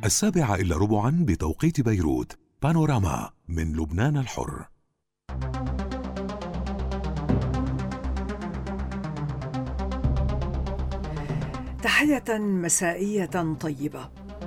7:15 بتوقيت بيروت. بانوراما من لبنان الحر. تحية مسائية طيبة.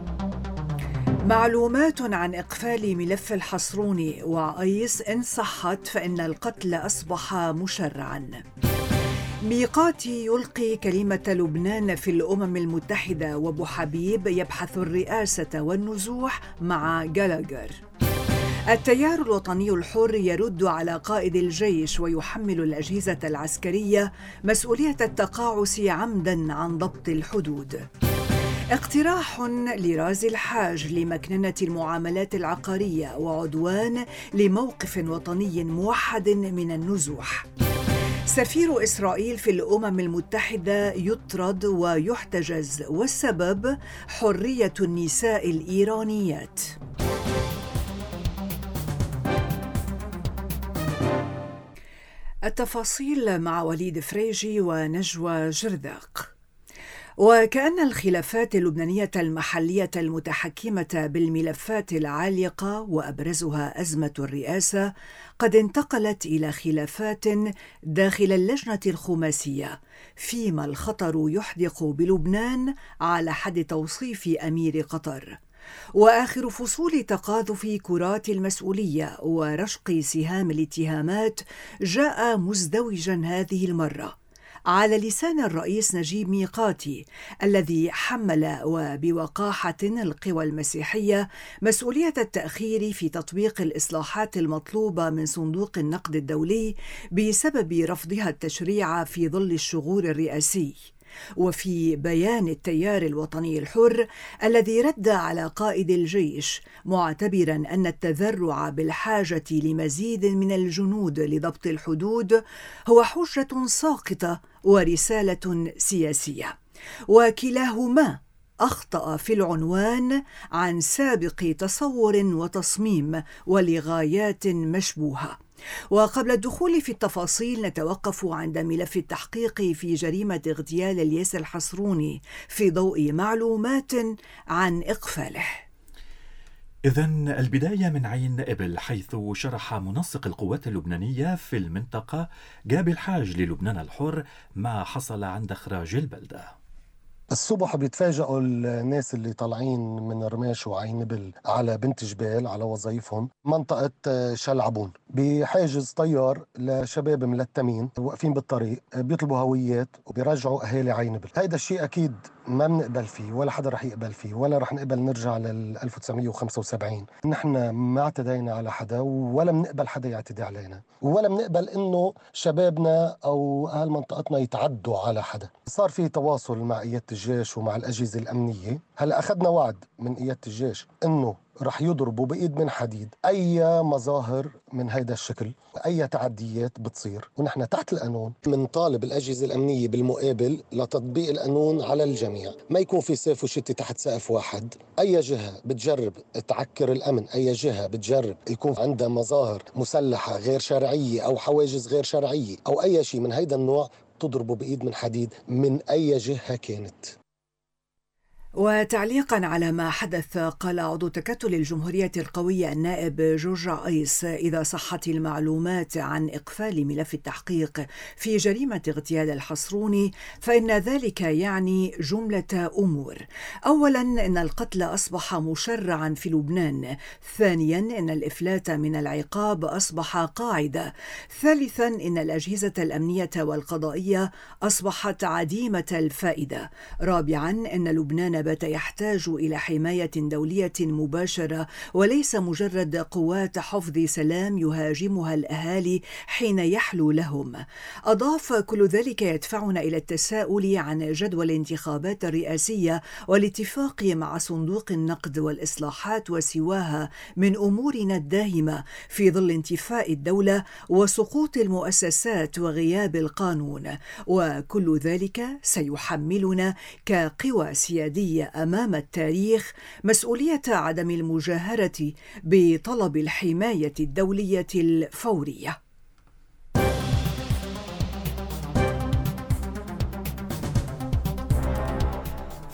معلومات عن إقفال ملف الحصروني وعيس إن صحت فإن القتل أصبح مشرعاً. ميقاتي يلقي كلمة لبنان في الأمم المتحدة، وأبو حبيب يبحث الرئاسة والنزوح مع جالاغر. التيار الوطني الحر يرد على قائد الجيش ويحمل الأجهزة العسكرية مسؤولية التقاعس عمداً عن ضبط الحدود. اقتراح لرازي الحاج لمكننة المعاملات العقارية وعدوان لموقف وطني موحد من النزوح. سفير إسرائيل في الأمم المتحدة يطرد ويحتجز، والسبب حرية النساء الإيرانيات. التفاصيل مع وليد فريجي ونجوى جرذاق. وكأن الخلافات اللبنانية المحلية المتحكمة بالملفات العالقة وأبرزها أزمة الرئاسة قد انتقلت إلى خلافات داخل اللجنة الخماسية، فيما الخطر يحدق بلبنان على حد توصيف أمير قطر. وآخر فصول تقاذف كرات المسؤولية ورشق سهام الاتهامات جاء مزدوجا هذه المرة على لسان الرئيس نجيب ميقاتي، الذي حمل وبوقاحة القوى المسيحية مسؤولية التأخير في تطبيق الإصلاحات المطلوبة من صندوق النقد الدولي بسبب رفضها التشريع في ظل الشغور الرئاسي. وفي بيان التيار الوطني الحر الذي رد على قائد الجيش معتبرا أن التذرع بالحاجة لمزيد من الجنود لضبط الحدود هو حجة ساقطة ورسالة سياسية، وكلاهما أخطأ في العنوان عن سابق تصور وتصميم ولغايات مشبوهة. وقبل الدخول في التفاصيل نتوقف عند ملف التحقيق في جريمة اغتيال الياس الحصروني في ضوء معلومات عن إقفاله. إذن البداية من عين إبل، حيث شرح منسق القوات اللبنانية في المنطقة جابي الحاج للبنان الحر ما حصل عند إخراج البلدة. الصبح بيتفاجئوا الناس اللي طالعين من رماش وعين بل على بنت جبال على وظائفهم منطقة شلعبون بحاجز طيار لشباب ملتمين واقفين بالطريق بيطلبوا هويات وبيرجعوا أهالي عين بل. هيدا الشيء أكيد ما بنقبل فيه ولا حدا رح يقبل فيه ولا رح نقبل نرجع لل 1975. نحن ما اعتدينا على حدا ولا بنقبل حدا يعتدي علينا ولا بنقبل إنه شبابنا أو أهل منطقتنا يتعدوا على حدا. صار في تواصل مع قيادة الجيش ومع الأجهزة الأمنية. هلأ أخذنا وعد من قيادة الجيش إنه رح يضربوا بإيد من حديد أي مظاهر من هيدا الشكل، أي تعديات بتصير، ونحن تحت القانون. من طالب الأجهزة الأمنية بالمقابل لتطبيق القانون على الجميع، ما يكون في سيف وشتي تحت سقف واحد. أي جهة بتجرب تعكر الأمن، أي جهة بتجرب يكون عندها مظاهر مسلحة غير شرعية أو حواجز غير شرعية أو أي شيء من هيدا النوع، تضربوا بإيد من حديد من أي جهة كانت. وتعليقا على ما حدث، قال عضو تكتل الجمهورية القوية النائب جورج عيس: إذا صحت المعلومات عن إقفال ملف التحقيق في جريمة اغتيال الحصروني فإن ذلك يعني جملة أمور. أولا، إن القتل أصبح مشرعا في لبنان. ثانيا، إن الإفلات من العقاب أصبح قاعدة. ثالثا، إن الأجهزة الأمنية والقضائية أصبحت عديمة الفائدة. رابعا، إن لبنان بات يحتاج إلى حماية دولية مباشرة وليس مجرد قوات حفظ سلام يهاجمها الأهالي حين يحلو لهم. أضاف: كل ذلك يدفعنا إلى التساؤل عن جدوى الانتخابات الرئاسية والاتفاق مع صندوق النقد والإصلاحات وسواها من أمورنا الداهمة في ظل انتفاء الدولة وسقوط المؤسسات وغياب القانون، وكل ذلك سيحملنا كقوى سيادية أمام التاريخ مسؤولية عدم المجاهرة بطلب الحماية الدولية الفورية.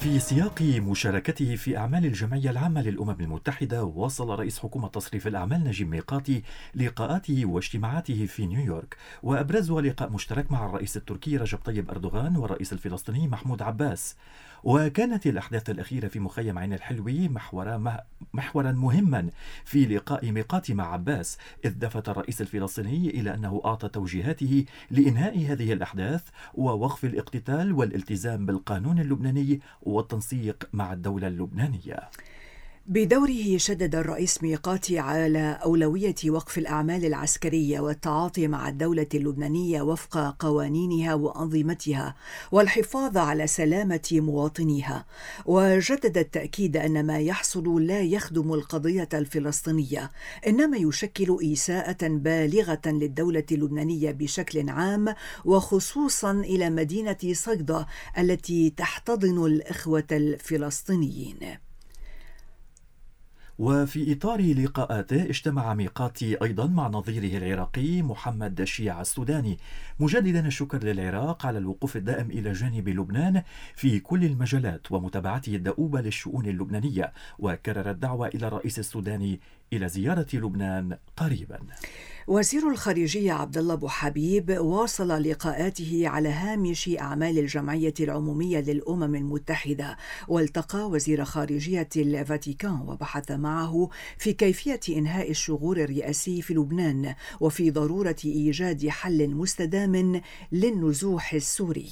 في سياق مشاركته في أعمال الجمعية العامة للأمم المتحدة، واصل رئيس حكومة تصريف الأعمال نجيب ميقاتي لقاءاته واجتماعاته في نيويورك، وأبرزها لقاء مشترك مع الرئيس التركي رجب طيب أردوغان والرئيس الفلسطيني محمود عباس. وكانت الأحداث الأخيرة في مخيم عين الحلوي محورا مهما في لقاء ميقاتي مع عباس، إذ لفت الرئيس الفلسطيني إلى أنه أعطى توجيهاته لإنهاء هذه الأحداث ووقف الاقتتال والالتزام بالقانون اللبناني والتنسيق مع الدولة اللبنانية. بدوره شدد الرئيس ميقاتي على أولوية وقف الأعمال العسكرية والتعاطي مع الدولة اللبنانية وفق قوانينها وأنظمتها والحفاظ على سلامة مواطنيها، وجدد التأكيد أن ما يحصل لا يخدم القضية الفلسطينية، إنما يشكل إساءة بالغة للدولة اللبنانية بشكل عام، وخصوصا إلى مدينة صيدا التي تحتضن الإخوة الفلسطينيين. وفي إطار لقاءاته اجتمع ميقاتي أيضا مع نظيره العراقي محمد شيع السوداني، مجددا الشكر للعراق على الوقوف الدائم إلى جانب لبنان في كل المجالات ومتابعته الدؤوبة للشؤون اللبنانية، وكرر الدعوة إلى الرئيس السوداني إلى زيارة لبنان قريبا. وزير الخارجية عبد الله أبو حبيب واصل لقاءاته على هامش أعمال الجمعية العمومية للأمم المتحدة، والتقى وزير خارجية الفاتيكان وبحث معه في كيفية إنهاء الشغور الرئاسي في لبنان وفي ضرورة إيجاد حل مستدام للنزوح السوري.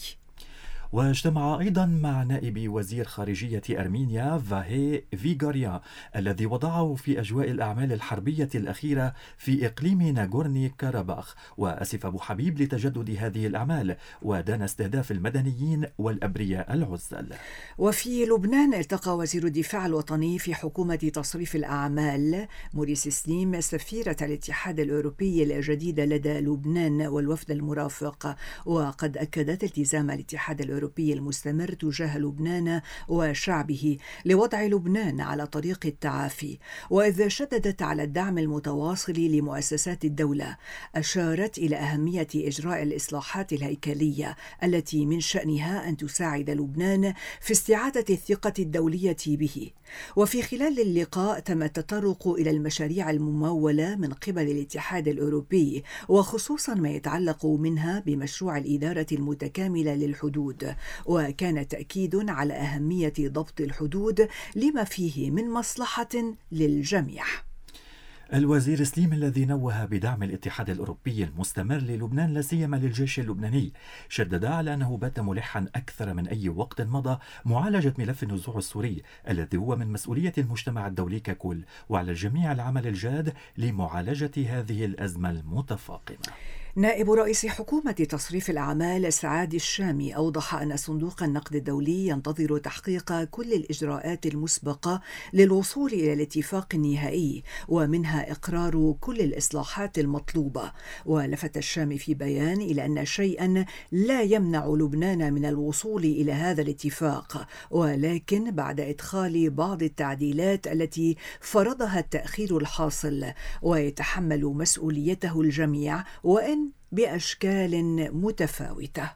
واجتمع أيضا مع نائب وزير خارجية أرمينيا فاهي فيغاريا الذي وضعه في أجواء الأعمال الحربية الأخيرة في إقليم ناغورني كاراباخ، وأسف أبو حبيب لتجدد هذه الأعمال ودان استهداف المدنيين والأبرياء العزل. وفي لبنان التقى وزير الدفاع الوطني في حكومة تصريف الأعمال موريس سليم سفيرة الاتحاد الأوروبي الجديدة لدى لبنان والوفد المرافق، وقد أكدت التزام الاتحاد الأوروبي المستمر تجاه لبنان وشعبه لوضع لبنان على طريق التعافي، وإذا شددت على الدعم المتواصل لمؤسسات الدولة، أشارت إلى أهمية إجراء الإصلاحات الهيكلية التي من شأنها أن تساعد لبنان في استعادة الثقة الدولية به. وفي خلال اللقاء تم التطرق إلى المشاريع الممولة من قبل الاتحاد الأوروبي، وخصوصا ما يتعلق منها بمشروع الإدارة المتكاملة للحدود، وكان تأكيد على أهمية ضبط الحدود لما فيه من مصلحة للجميع. الوزير سليم الذي نوه بدعم الاتحاد الأوروبي المستمر للبنان لا سيما للجيش اللبناني، شدد على أنه بات ملحا أكثر من أي وقت مضى معالجة ملف النزوع السوري الذي هو من مسؤولية المجتمع الدولي ككل، وعلى الجميع العمل الجاد لمعالجة هذه الأزمة المتفاقمة. نائب رئيس حكومة تصريف الأعمال سعاد الشامي أوضح أن صندوق النقد الدولي ينتظر تحقيق كل الإجراءات المسبقة للوصول إلى الاتفاق النهائي، ومنها إقرار كل الإصلاحات المطلوبة. ولفت الشامي في بيان إلى أن شيئا لا يمنع لبنان من الوصول إلى هذا الاتفاق، ولكن بعد إدخال بعض التعديلات التي فرضها التأخير الحاصل، ويتحمل مسؤوليته الجميع وإن بأشكال متفاوتة.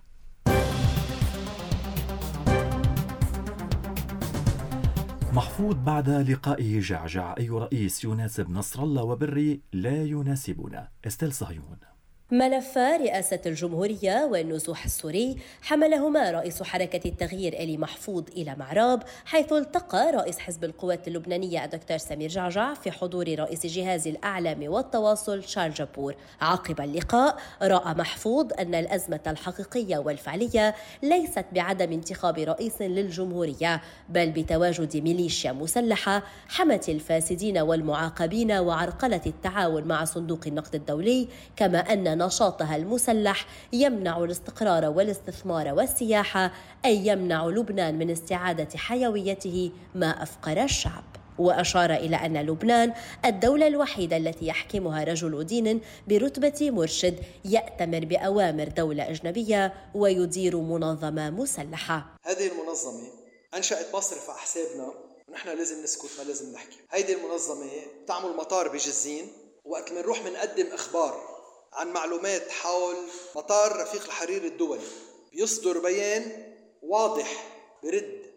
محفوظ بعد لقائه جعجع: أي رئيس يناسب نصر الله وبري لا يناسبنا. استيل صهيون. ملف رئاسة الجمهورية والنزوح السوري حملهما رئيس حركة التغيير إلي محفوظ إلى معراب، حيث التقى رئيس حزب القوات اللبنانية الدكتور سمير جعجع في حضور رئيس جهاز الأعلام والتواصل شارل جبور. عقب اللقاء رأى محفوظ أن الأزمة الحقيقية والفعلية ليست بعدم انتخاب رئيس للجمهورية، بل بتواجد ميليشيا مسلحة حمت الفاسدين والمعاقبين وعرقلة التعاون مع صندوق النقد الدولي، كما أن نشاطها المسلح يمنع الاستقرار والاستثمار والسياحة، أي يمنع لبنان من استعادة حيويته ما أفقر الشعب. وأشار إلى أن لبنان الدولة الوحيدة التي يحكمها رجل دين برتبة مرشد يأتمر بأوامر دولة أجنبية ويدير منظمة مسلحة. هذه المنظمة أنشأت مصرف على حسابنا ونحن لازم نسكت، ما لازم نحكي. هذه المنظمة تعمل مطار بجزين، وقت من نروح منقدم إخبار عن معلومات حول مطار رفيق الحرير الدولي بيصدر بيان واضح برد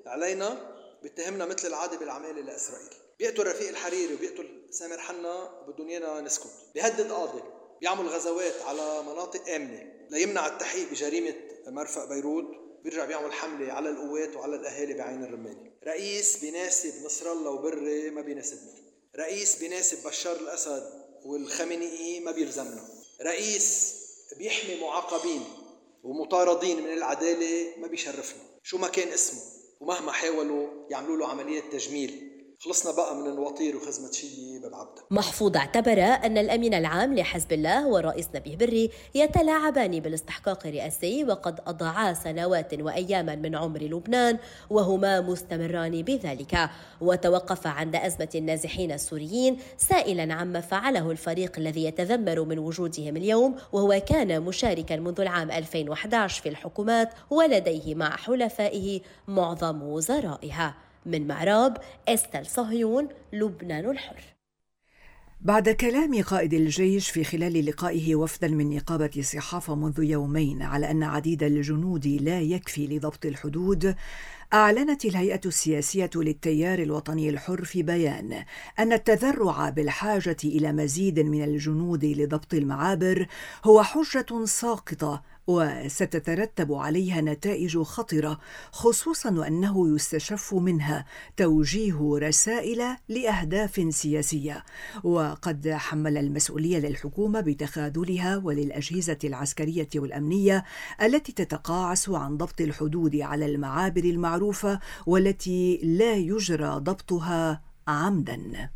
علينا بيتهمنا مثل العادة بالعمالة لإسرائيل. بيقتل رفيق الحريري وبيقتل سامر حنا وبدون ايانا نسكت. بيهدد قاضي، بيعمل غزوات على مناطق آمنة ليمنع التحقيق بجريمة مرفأ بيروت، بيرجع بيعمل حملة على القوات وعلى الأهالي بعين الرماني. رئيس بيناسب نصر الله وبري ما بيناسبنا. رئيس بيناسب بشار الأسد والخامنئي ما بيلزمنا. رئيس بيحمي معاقبين ومطاردين من العدالة ما بيشرفنا شو ما كان اسمه، ومهما حاولوا يعملوا له عملية تجميل. خلصنا بقى من الوطير وخزمة شيء ببعبدة. محفوظ اعتبر أن الأمين العام لحزب الله والرئيس نبيه بري يتلاعبان بالاستحقاق الرئاسي وقد أضاعا سنوات وأياما من عمر لبنان وهما مستمران بذلك. وتوقف عند أزمة النازحين السوريين سائلا عما فعله الفريق الذي يتذمر من وجودهم اليوم، وهو كان مشاركا منذ العام 2011 في الحكومات ولديه مع حلفائه معظم وزرائها. من معراب، استل صهيون، لبنان الحر. بعد كلام قائد الجيش في خلال لقائه وفدا من نقابة الصحافة منذ يومين على أن عديد الجنود لا يكفي لضبط الحدود، أعلنت الهيئة السياسية للتيار الوطني الحر في بيان أن التذرع بالحاجة إلى مزيد من الجنود لضبط المعابر هو حجة ساقطة وستترتب عليها نتائج خطرة، خصوصا وأنه يستشف منها توجيه رسائل لأهداف سياسية. وقد حمل المسؤولية للحكومة بتخاذلها وللأجهزة العسكرية والأمنية التي تتقاعس عن ضبط الحدود على المعابر المعروفة والتي لا يجرى ضبطها عمدا.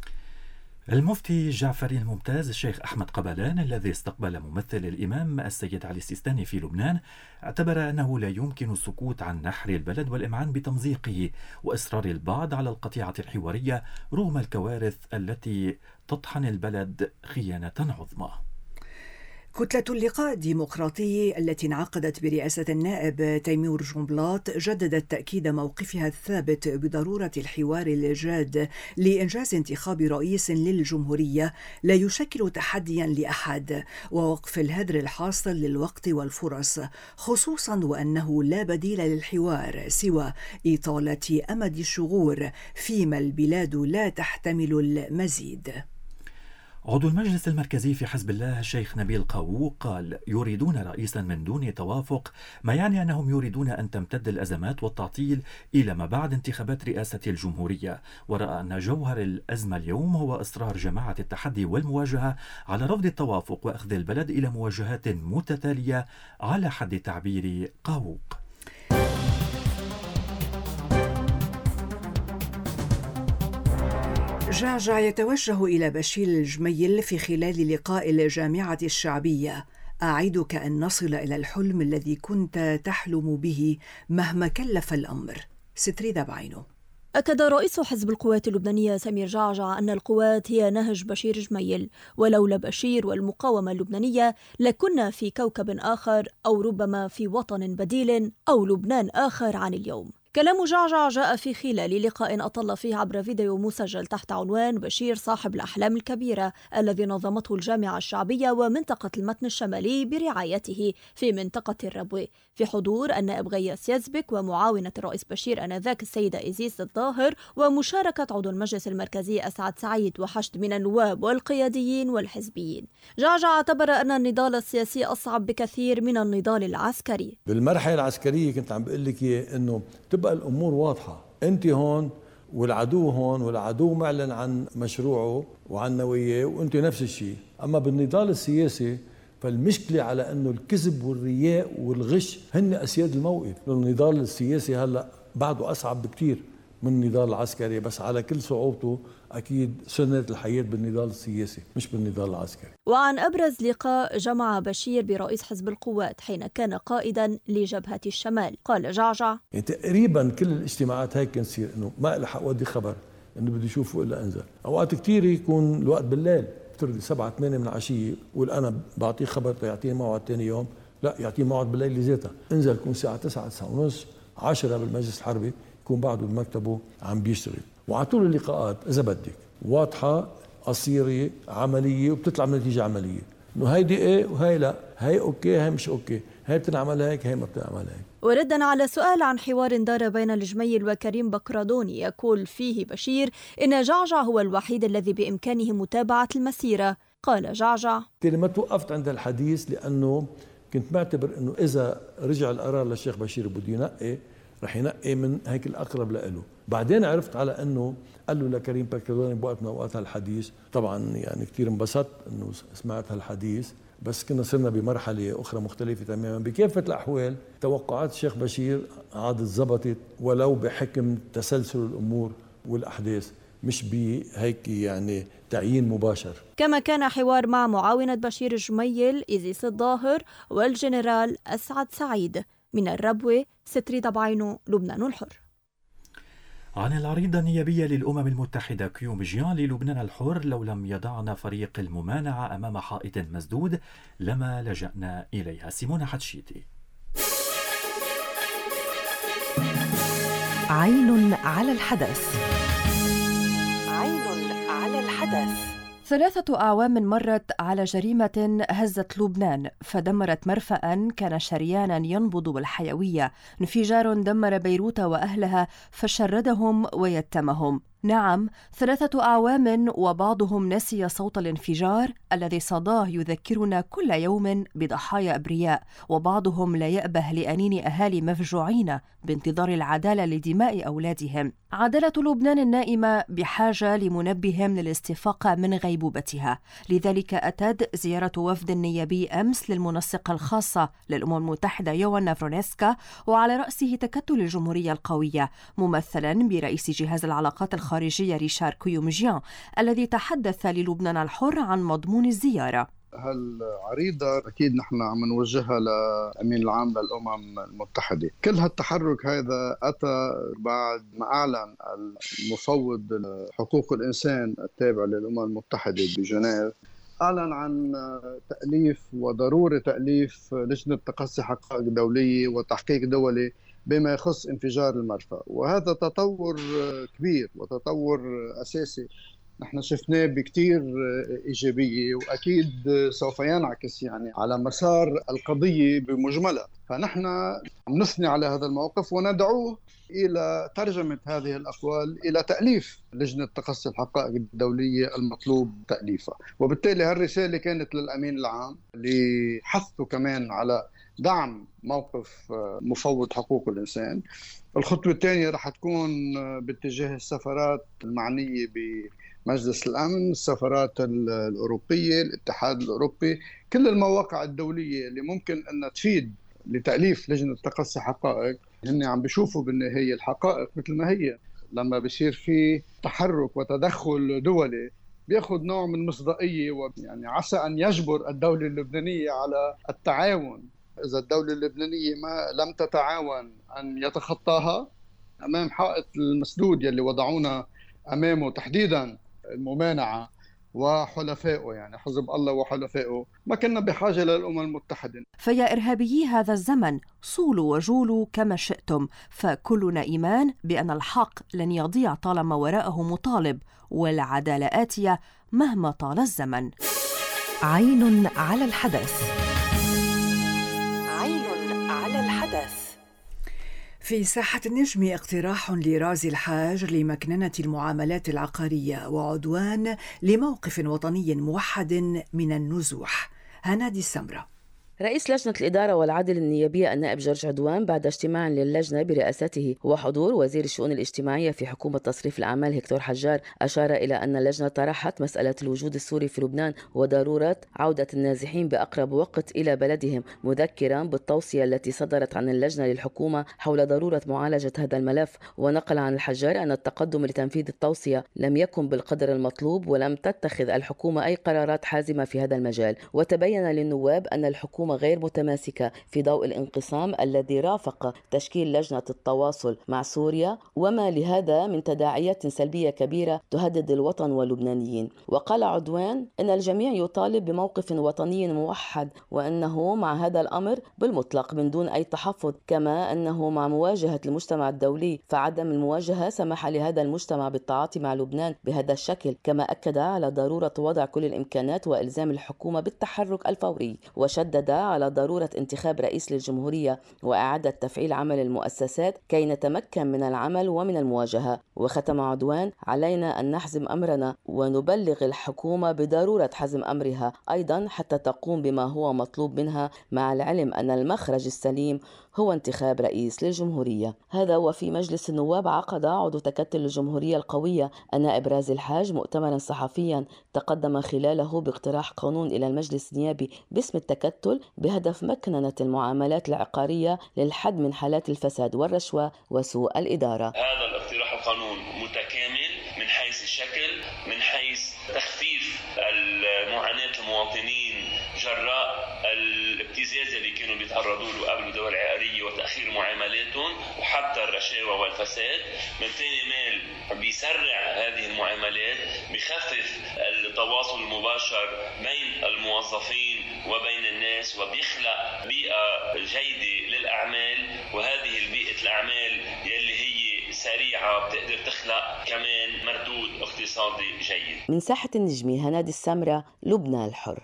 المفتي جعفري الممتاز الشيخ أحمد قبلان الذي استقبل ممثل الإمام السيد علي السيستاني في لبنان اعتبر أنه لا يمكن السكوت عن نحر البلد والإمعان بتمزيقه وإصرار البعض على القطيعة الحوارية رغم الكوارث التي تطحن البلد خيانة عظمى. كتلة اللقاء الديمقراطي التي انعقدت برئاسة النائب تيمور جنبلاط جددت تأكيد موقفها الثابت بضرورة الحوار الجاد لإنجاز انتخاب رئيس للجمهورية لا يشكل تحديا لأحد، ووقف الهدر الحاصل للوقت والفرص، خصوصا وأنه لا بديل للحوار سوى إطالة أمد الشغور فيما البلاد لا تحتمل المزيد. عضو المجلس المركزي في حزب الله الشيخ نبيل قاووق قال: يريدون رئيسا من دون توافق، ما يعني أنهم يريدون أن تمتد الأزمات والتعطيل إلى ما بعد انتخابات رئاسة الجمهورية. ورأى أن جوهر الأزمة اليوم هو إصرار جماعة التحدي والمواجهة على رفض التوافق وأخذ البلد إلى مواجهات متتالية على حد تعبير قاووق. جعجع يتوجه إلى بشير الجميل في خلال لقاء الجامعة الشعبية: أعدك أن نصل إلى الحلم الذي كنت تحلم به مهما كلف الأمر. ستريدة بعينه. أكد رئيس حزب القوات اللبنانية سمير جعجع أن القوات هي نهج بشير جميل، ولولا بشير والمقاومة اللبنانية لكنا في كوكب آخر، أو ربما في وطن بديل، أو لبنان آخر عن اليوم. كلام جعجع جاء في خلال لقاء أطل فيه عبر فيديو مسجل تحت عنوان بشير صاحب الأحلام الكبيرة، الذي نظمته الجامعة الشعبية ومنطقة المتن الشمالي برعايته في منطقة الربوة، في حضور النائب غياس يزبك ومعاونة الرئيس بشير آنذاك السيدة إزيس الظاهر، ومشاركة عضو المجلس المركزي أسعد سعيد وحشد من النواب والقياديين والحزبيين. جعجع اعتبر أن النضال السياسي أصعب بكثير من النضال العسكري. بالمرحلة العسكرية كنت عم بقول لك إنه تبقى الأمور واضحة، أنت هون والعدو هون، والعدو معلن عن مشروعه وعن نواياه وأنت نفس الشيء. أما بالنضال السياسي فالمشكلة على أنه الكذب والرياء والغش هن أسياد الموقف. النضال السياسي هلأ بعده أصعب بكتير من النضال العسكري، بس على كل صعوبته أكيد سنة الحياة بالنضال السياسي مش بالنضال العسكري. وعن أبرز لقاء جمع بشير برئيس حزب القوات حين كان قائدا لجبهة الشمال، قال جعجع: يعني تقريبا كل الاجتماعات هيك كان تصير إنه ما إلحق ودي خبر إنه بدي أشوفه إلا أنزل. أوقات كتير يكون الوقت بالليل، افترض 7-8 من العشية، وقول أنا بعطيه خبر يعطيه موعد تاني يوم، لا يعطيه موعد بالليل لذاتها، انزل يكون الساعة 9:30 10 بالمجلس الحربي يكون بعده بمكتبه عم بيشتغل. وعلى طول اللقاءات إذا بدك واضحة قصيرة عملية وبتطلع من نتيجة عملية، إنه هيدي إيه وهي لا، هي أوكي هي مش أوكي، هي بتنعمل هيك، هي ما بتنعمل هيك. وردا على سؤال عن حوار دار بين الجميل وكريم بكرادوني يقول فيه بشير إن جعجع هو الوحيد الذي بإمكانه متابعة المسيرة، قال جعجع: ما توقفت عند الحديث لأنه كنت معتبر أنه إذا رجع القرار للشيخ بشير بده ينقي رح ينقي من هيك الأقرب له. بعدين عرفت على أنه قال له لكريم بكرادوني بوقت من أوقات هالحديث، طبعا يعني كتير انبسطت أنه سمعت هالحديث، بس كنا صرنا بمرحلة أخرى مختلفة تماما. بكافة الأحوال توقعات الشيخ بشير عادت زبطت، ولو بحكم تسلسل الأمور والأحداث، مش بهيك يعني تعيين مباشر. كما كان حوار مع معاونة بشير جميل إزيس الظاهر والجنرال أسعد سعيد. من الربوة، ستري ضبعينو، لبنان الحر. عن العريضة النيابية للأمم المتحدة كيومجيان للبنان الحر: لو لم يضعنا فريق الممانعة أمام حائط مسدود لما لجأنا إليها. سيمونة حتشيتي. عين على الحدث. عين على الحدث. 3 أعوام مرت على جريمة هزت لبنان، فدمرت مرفأ كان شريانا ينبض بالحيوية، انفجار دمر بيروت وأهلها فشردهم ويتمهم. نعم، 3 أعوام وبعضهم نسي صوت الانفجار الذي صداه يذكرنا كل يوم بضحايا أبرياء، وبعضهم لا يأبه لأنين أهالي مفجوعين بانتظار العدالة لدماء أولادهم. عدالة لبنان النائمة بحاجة لمنبه للاستفاقة من غيبوبتها، لذلك أتت زيارة وفد نيابي أمس للمنسقة الخاصة للأمم المتحدة يوانا فرونسكا، وعلى رأسه تكتل الجمهورية القوية ممثلا برئيس جهاز العلاقات الخارجية ريشار كيومجيان، الذي تحدث للبنان الحر عن مضمون الزيارة. هالعريضة أكيد نحن عم نوجهها لأمين العام للأمم المتحدة. كل هالتحرك هذا أتى بعد ما أعلن المفوض حقوق الإنسان التابع للأمم المتحدة بجنيف، أعلن عن تأليف وضرورة تأليف لجنة تقصي حقائق دولية وتحقيق دولي بما يخص انفجار المرفأ. وهذا تطور كبير وتطور أساسي نحن شفناه بكتير إيجابية، وأكيد سوف ينعكس يعني على مسار القضية بمجملها. فنحن نثني على هذا الموقف وندعوه إلى ترجمة هذه الأقوال إلى تأليف لجنة تقصي الحقائق الدولية المطلوب تأليفها. وبالتالي هالرسالة كانت للأمين العام لحثه كمان على دعم موقف مفوض حقوق الإنسان. الخطوة الثانية رح تكون باتجاه السفارات المعنية بمجلس الأمن، السفارات الأوروبية، الاتحاد الأوروبي، كل المواقع الدولية اللي ممكن أن تفيد لتأليف لجنة تقصي حقائق. هن عم بيشوفوا بالنهاية الحقائق مثل ما هي. لما بيصير في تحرك وتدخل دولي بياخذ نوع من مصداقية، ويعني عسى أن يجبر الدولة اللبنانية على التعاون. إذا الدولة اللبنانية ما لم تتعاون أن يتخطاها أمام حائط المسدود يلي وضعونا أمامه، تحديدا الممانعة وحلفائه، يعني حزب الله وحلفائه، ما كنا بحاجة للأمم المتحدة. فيا إرهابيي هذا الزمن، صولوا وجولوا كما شئتم، فكلنا إيمان بأن الحق لن يضيع طالما وراءه مطالب، والعدالة آتية مهما طال الزمن. عين على الحدث. عين على الحدث. في ساحة النجم اقتراح لرازي الحاج لمكننة المعاملات العقارية وعدوان لموقف وطني موحد من النزوح. هنادي السمرة. رئيس لجنة الإدارة والعدل النيابية النائب جورج عدوان بعد اجتماع للجنة برئاسته وحضور وزير الشؤون الاجتماعية في حكومة تصريف الأعمال هكتور حجار أشار إلى أن اللجنة طرحت مسألة الوجود السوري في لبنان وضرورة عودة النازحين بأقرب وقت إلى بلدهم، مذكرا بالتوصية التي صدرت عن اللجنة للحكومة حول ضرورة معالجة هذا الملف. ونقل عن الحجار أن التقدم لتنفيذ التوصية لم يكن بالقدر المطلوب ولم تتخذ الحكومة أي قرارات حازمة في هذا المجال. وتبين للنواب أن الحكومة غير متماسكة في ضوء الانقسام الذي رافق تشكيل لجنة التواصل مع سوريا، وما لهذا من تداعيات سلبية كبيرة تهدد الوطن واللبنانيين. وقال عدوان أن الجميع يطالب بموقف وطني موحد، وأنه مع هذا الأمر بالمطلق من دون أي تحفظ، كما أنه مع مواجهة المجتمع الدولي، فعدم المواجهة سمح لهذا المجتمع بالتعاطي مع لبنان بهذا الشكل. كما أكد على ضرورة وضع كل الإمكانات وإلزام الحكومة بالتحرك الفوري، وشدد على ضرورة انتخاب رئيس للجمهورية وإعادة تفعيل عمل المؤسسات كي نتمكن من العمل ومن المواجهة. وختم عدوان: علينا أن نحزم أمرنا ونبلغ الحكومة بضرورة حزم أمرها أيضا حتى تقوم بما هو مطلوب منها، مع العلم أن المخرج السليم هو انتخاب رئيس للجمهورية. هذا وفي مجلس النواب عقد عضو تكتل الجمهورية القوية النائب رازي الحاج مؤتمرا صحفيا تقدم خلاله باقتراح قانون إلى المجلس النيابي باسم التكتل بهدف مكننة المعاملات العقارية للحد من حالات الفساد والرشوة وسوء الإدارة. هذا الاقتراح القانون متكامل من حيث الشكل، من حيث تخفيف معاناة المواطنين جراء الابتزاز اللي كانوا بيتعرضوا له قبل الدول العقارية وتأخير معاملاتهم وحتى الرشاوى والفساد. من ثاني مال بيسرع هذه المعاملات، بيخفف التواصل المباشر بين الموظفين وبين الناس، وبيخلق بيئة جيدة للأعمال، وهذه البيئة الأعمال يلي هي سريعة بتقدر تخلق كمان مردود اقتصادي جيد. من ساحة النجمي هنادي السمرة، لبنان الحر.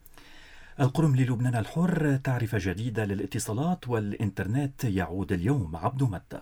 القرم للبنان الحر، تعرفة جديدة للاتصالات والإنترنت يعود اليوم. عبد متى.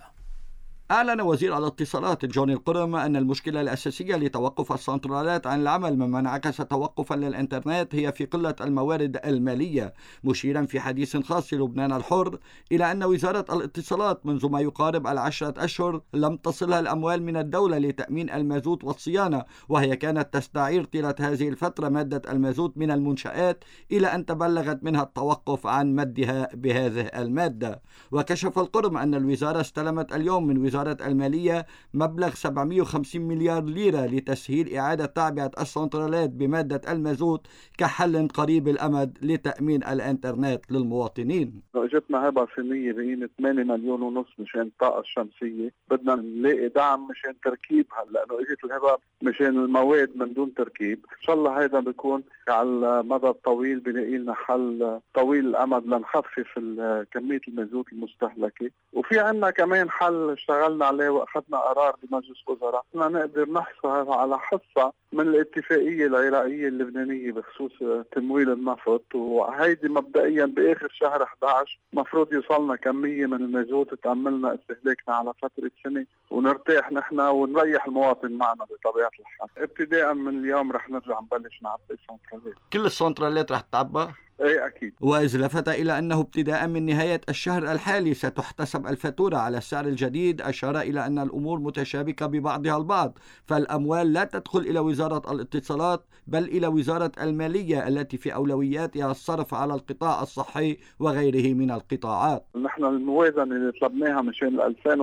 أعلن وزير الاتصالات جوني القرم أن المشكلة الأساسية لتوقف السنترالات عن العمل مما انعكس توقفا للإنترنت هي في قلة الموارد المالية، مشيرا في حديث خاص للبنان الحر إلى أن وزارة الاتصالات منذ ما يقارب 10 أشهر لم تصلها الأموال من الدولة لتأمين المازوت والصيانة، وهي كانت تستعير طيلة هذه الفترة مادة المازوت من المنشآت إلى أن تبلغت منها التوقف عن مدها بهذه المادة. وكشف القرم أن الوزارة استلمت اليوم من وزارة المالية مبلغ 750 مليار ليرة لتسهيل إعادة تعبئة السنترالات بمادة المازوت كحل قريب الأمد لتأمين الإنترنت للمواطنين. اجتنا هبة فنية بقيمة 8 مليون ونص مشان الطاقة الشمسية، بدنا نلاقي دعم مشان تركيبها، لأنه اجت الهبة مشان المواد من دون تركيب. إن شاء الله هذا بيكون على المدى الطويل بنلاقي لنا حل طويل الأمد لنخفف كمية المازوت المستهلكة. وفي عنا كمان حل اشتغلنا عليه واخذنا قرار بمجلس وزراء بدنا نقدر نحصل على حصة من الاتفاقية العراقية اللبنانية بخصوص تمويل النفط، وهيدي مبدئيا بآخر شهر 11 مفروض يوصلنا كمية من المازوت تأملنا استهلاكنا على فترة سنة ونرتاح نحن ونريح المواطن معنا بطبيعة الحال. ابتداء من اليوم رح نرجع نبلش نعبي السنترالات. كل السنترالات رح تعبى؟ ايه اكيد. وإذ لفت الى انه ابتداء من نهاية الشهر الحالي ستحتسب الفاتورة على السعر الجديد، اشار الى ان الامور متشابكة ببعضها البعض، فالاموال لا تدخل الى وزارة الاتصالات بل الى وزارة المالية التي في اولوياتها الصرف على القطاع الصحي وغيره من القطاعات. نحن الموازنة اللي طلبناها مشان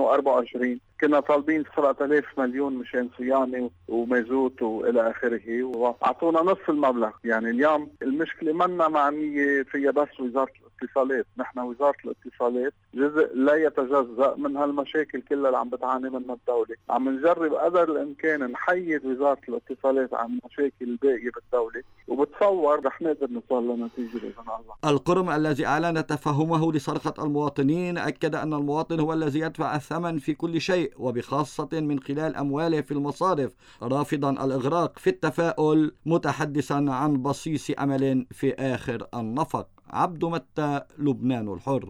2024 كنا طالبين 7000 مليون مشان صيانة ومازوت والى اخره، واعطونا نصف المبلغ. يعني اليوم المشكلة منا معنية فيها بس وزارة الاتصالات، نحن وزارة الاتصالات جزء لا يتجزأ من هالمشاكل كلها اللي عم بتعاني منها الدولة. عم نجرب قدر الامكان نحيد وزارة الاتصالات عن المشاكل الباقية بالدولة، وبتصور رح نقدر نوصل لنتيجة بإذن الله. القرم الذي أعلن تفهمه لصرخة المواطنين أكد أن المواطن هو الذي يدفع الثمن في كل شيء وبخاصة من خلال أمواله في المصارف، رافضا الإغراق في التفاؤل متحدثا عن بصيص أمل في آخر النفق. عبد متى، لبنان الحر.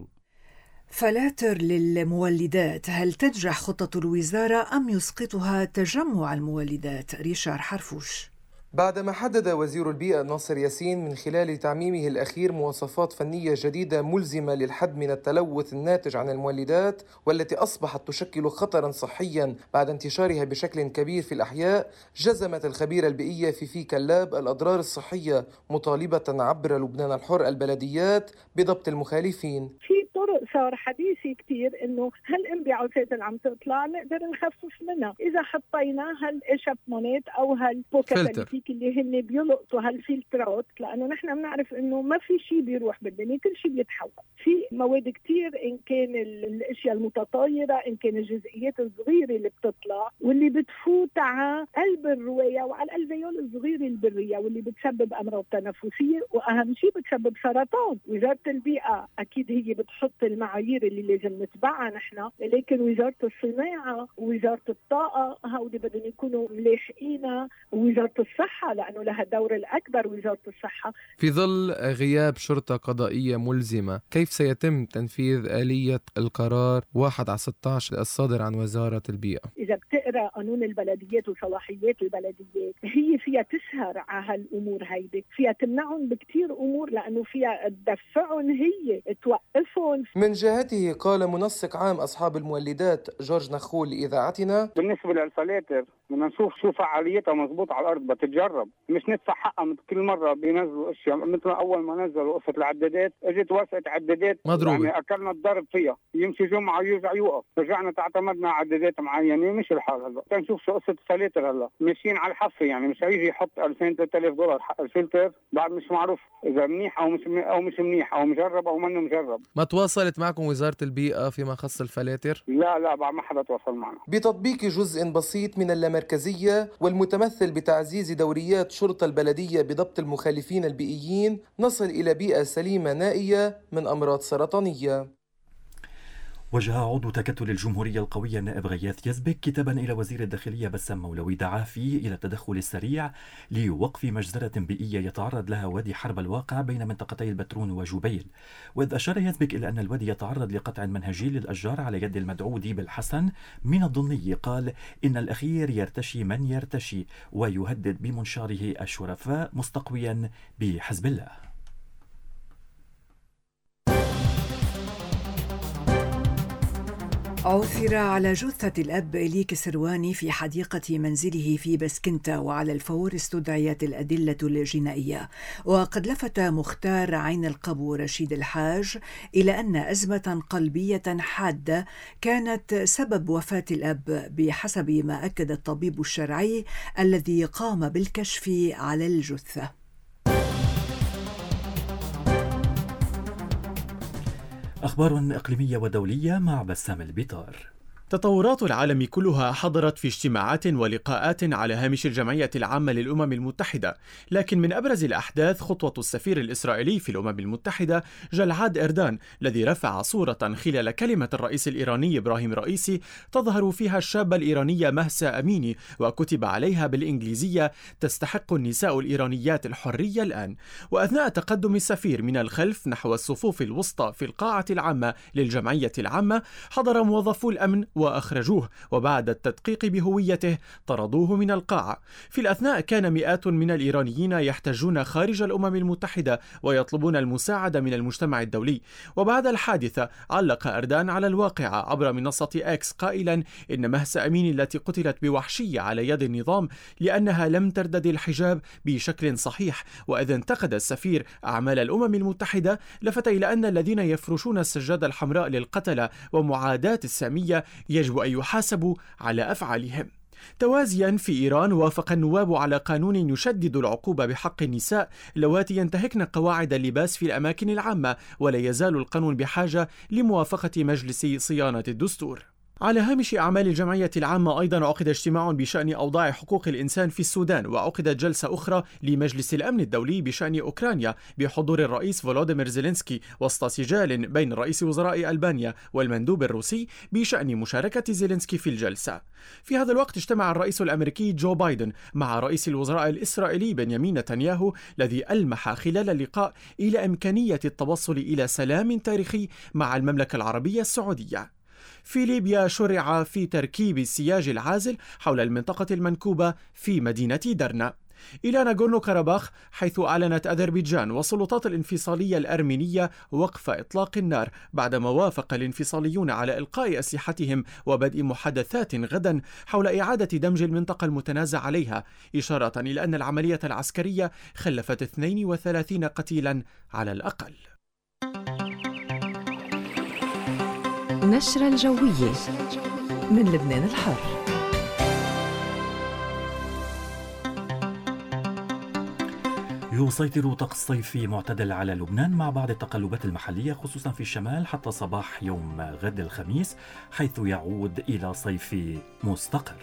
فلاتر للمولدات، هل تنجح خطة الوزارة أم يسقطها تجمع المولدات؟ ريشار حرفوش. بعدما حدد وزير البيئة ناصر ياسين من خلال تعميمه الأخير مواصفات فنية جديدة ملزمة للحد من التلوث الناتج عن المولدات والتي أصبحت تشكل خطرا صحيا بعد انتشارها بشكل كبير في الأحياء، جزمت الخبيرة البيئية فيفي كلاب الأضرار الصحية، مطالبة عبر لبنان الحر البلديات بضبط المخالفين. طرق صار حديثي كتير انه هالانبعاثات اللي عم تطلع نقدر نخفف منها اذا حطينا هالاشابمونات او هالبوكاتاليتيك اللي هن بيلقطوا هالفلترات، لانه نحن بنعرف انه ما في شيء بيروح بالدنيا، كل شيء بيتحول. في مواد كتير ان كان الاشياء المتطايره، ان كان الجزئيات الصغيره اللي بتطلع واللي بتفوت على قلب الروايه وعلى الالفيول الصغيره البريه واللي بتسبب امراض تنفسيه واهم شيء بتسبب سرطان. وزاره البيئه اكيد هي بتحط نحط المعايير اللي لازم نتبعها نحن، لكن وزارة الصناعة ووزارة الطاقة هودي بدهم يكونوا ملاحقين، ووزارة الصحة لأنه لها الدور الأكبر وزارة الصحة. في ظل غياب شرطة قضائية ملزمة، كيف سيتم تنفيذ آلية القرار 1/16 الصادر عن وزارة البيئة؟ إذا بتقرأ قانون البلديات وصلاحيات البلديات هي فيها تسهر على هالأمور هيدي، فيها تمنعهم بكتير أمور لأنه فيها تدفعهم، هي توقفهم. من جهته قال منسق عام أصحاب المولدات جورج نخول لإذاعتنا: بالنسبة للفلاتر بدنا نشوف شو فعاليتها مضبوط على الأرض، بتتجرب، مش ندفع حقها مثل كل مرة بينزلوا أشياء. مثل أول ما نزلوا قصة العدادات اجت وثقت عدادات مضروبة، يعني أكلنا الضرب فيها، يمشي جمعة يرجع يوقف، رجعنا تعتمدنا عدادات معينة. مش الحال هلا، تنشوف شو قصة الفلاتر هلا ماشيين على الحفة، يعني مش هيجي يحط 2000-3000 دولار حق الفلتر بعد مش معروف إذا منيح أو مش منيح أو مجرب أو منه مجرب. ما تواصلت معكم وزارة البيئة فيما خص الفلاتر؟ لا بعد ما حدا تواصل معنا. بتطبيق جزء بسيط من اللامركزية والمتمثل بتعزيز دوريات شرطة البلدية بضبط المخالفين البيئيين نصل إلى بيئة سليمة نائية من أمراض سرطانية. وجه عضو تكتل الجمهورية القوية النائب غياث يزبك كتابا إلى وزير الداخلية بسام مولوي دعا فيه إلى التدخل السريع لوقف مجزرة بيئية يتعرض لها وادي حرب الواقع بين منطقتي البترون وجبيل. وإذ أشار يزبك إلى أن الوادي يتعرض لقطع منهجي للأشجار على يد المدعو ديب الحسن من الضني، قال إن الأخير يرتشي من يرتشي ويهدد بمنشاره الشرفاء مستقويا بحزب الله. عثر على جثة الأب إلي كسرواني في حديقة منزله في بسكنتا، وعلى الفور استدعيت الأدلة الجنائية. وقد لفت مختار عين القبو رشيد الحاج إلى أن أزمة قلبية حادة كانت سبب وفاة الأب بحسب ما أكد الطبيب الشرعي الذي قام بالكشف على الجثة. أخبار إقليمية ودولية مع بسام البطار. تطورات العالم كلها حضرت في اجتماعات ولقاءات على هامش الجمعية العامة للأمم المتحدة، لكن من أبرز الأحداث خطوة السفير الإسرائيلي في الأمم المتحدة جلعاد إردان، الذي رفع صورة خلال كلمة الرئيس الإيراني إبراهيم رئيسي تظهر فيها الشابة الإيرانية مهسا أميني، وكتب عليها بالإنجليزية: تستحق النساء الإيرانيات الحرية الآن. وأثناء تقدم السفير من الخلف نحو الصفوف الوسطى في القاعة العامة للجمعية العامة، حضر موظفو الأمن وأخرجوه، وبعد التدقيق بهويته طردوه من القاعة. في الأثناء كان مئات من الإيرانيين يحتجون خارج الأمم المتحدة ويطلبون المساعدة من المجتمع الدولي. وبعد الحادثة علق أردان على الواقعة عبر منصة إكس قائلا إن مهسا أميني التي قتلت بوحشية على يد النظام لأنها لم تردد الحجاب بشكل صحيح. وإذ انتقد السفير أعمال الأمم المتحدة، لفت إلى أن الذين يفرشون السجادة الحمراء للقتلة ومعاداة السامية يجب أن يحاسبوا على أفعالهم. توازيا في إيران، وافق النواب على قانون يشدد العقوبة بحق النساء اللواتي ينتهكن قواعد اللباس في الأماكن العامة، ولا يزال القانون بحاجة لموافقة مجلس صيانة الدستور. على هامش أعمال الجمعية العامة أيضا عقد اجتماع بشأن أوضاع حقوق الإنسان في السودان، وعقدت جلسة أخرى لمجلس الأمن الدولي بشأن أوكرانيا بحضور الرئيس فولوديمير زيلينسكي، وسط سجال بين رئيس وزراء ألبانيا والمندوب الروسي بشأن مشاركة زيلينسكي في الجلسة. في هذا الوقت اجتمع الرئيس الأمريكي جو بايدن مع رئيس الوزراء الإسرائيلي بنيامين نتنياهو، الذي ألمح خلال اللقاء إلى إمكانية التوصل إلى سلام تاريخي مع المملكة العربية السعودية. في ليبيا شرع في تركيب السياج العازل حول المنطقة المنكوبة في مدينة درنا. إلى ناغورنو كاراباخ، حيث أعلنت أذربيجان والسلطات الانفصالية الأرمينية وقف إطلاق النار بعدما وافق الانفصاليون على إلقاء أسلحتهم وبدء محادثات غدا حول إعادة دمج المنطقة المتنازع عليها، إشارة إلى أن العملية العسكرية خلفت 32 قتيلا على الأقل. نشرة الجوية من لبنان الحر. يسيطر طقس صيفي معتدل على لبنان مع بعض التقلبات المحلية خصوصا في الشمال حتى صباح يوم غد الخميس، حيث يعود إلى صيف مستقر.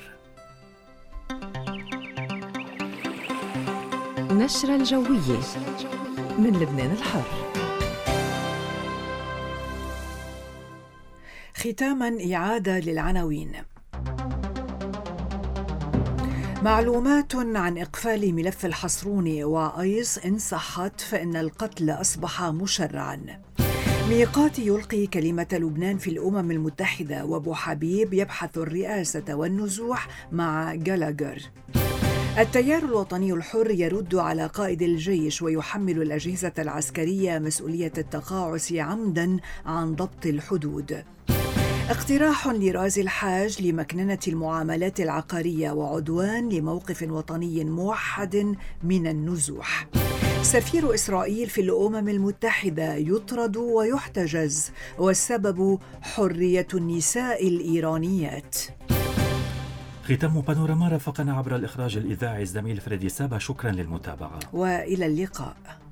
نشرة الجوية من لبنان الحر. ختاما إعادة للعناوين. معلومات عن إقفال ملف الحصروني وأيس إن صحت فإن القتل أصبح مشرعا. ميقاتي يلقي كلمة لبنان في الأمم المتحدة، وأبو حبيب يبحث الرئاسة والنزوح مع جالاغر. التيار الوطني الحر يرد على قائد الجيش ويحمل الأجهزة العسكرية مسؤولية التقاعس عمدا عن ضبط الحدود. اقتراح لرازي الحاج لمكننة المعاملات العقارية وعدوان لموقف وطني موحد من النزوح. سفير إسرائيل في الأمم المتحدة يطرد ويحتجز، والسبب حرية النساء الإيرانيات. ختام بانوراما رافقنا عبر الإخراج الإذاعي الزميل فريدي سابا. شكرا للمتابعة وإلى اللقاء.